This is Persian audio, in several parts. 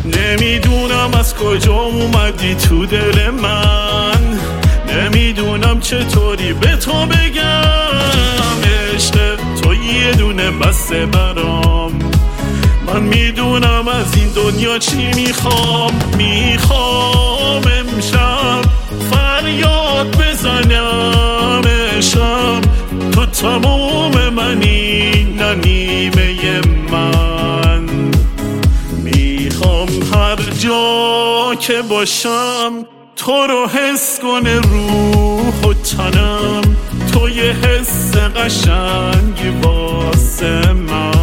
نمیدونم از کجا اومدی تو دل من، نمیدونم چطوری به تو بگم عشق تو یه دونه بسته برام. من میدونم از این دنیا چی میخوام امشب فریاد بزنم عشقم تو تمام منی نه نیمه من. میخوام هر جا که باشم تو رو حس کنه روح و تنم، تو یه حس قشنگی واسه من.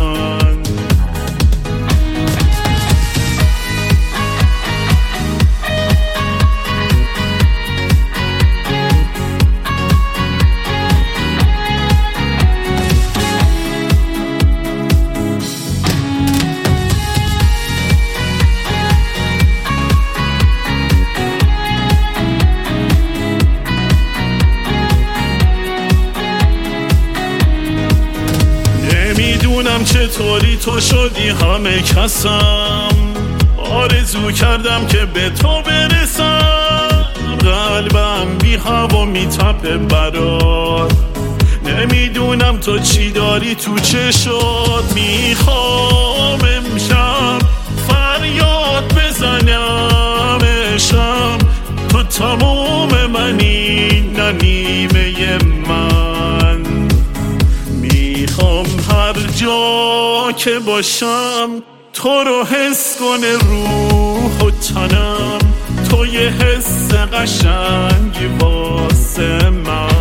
نمیدونم چطوری تو شدی همه کسم، آرزو کردم که به تو برسم، قلبم بی هوا میتپه برات. نمیدونم تو چی داری تو چشات، میخوام امشب فریاد بزنم عشقم تو تمام منی نه نیمه من. میخوام هر جا که باشم تو رو حس کنه روح و تنم، تو یه حس قشنگی واسه من.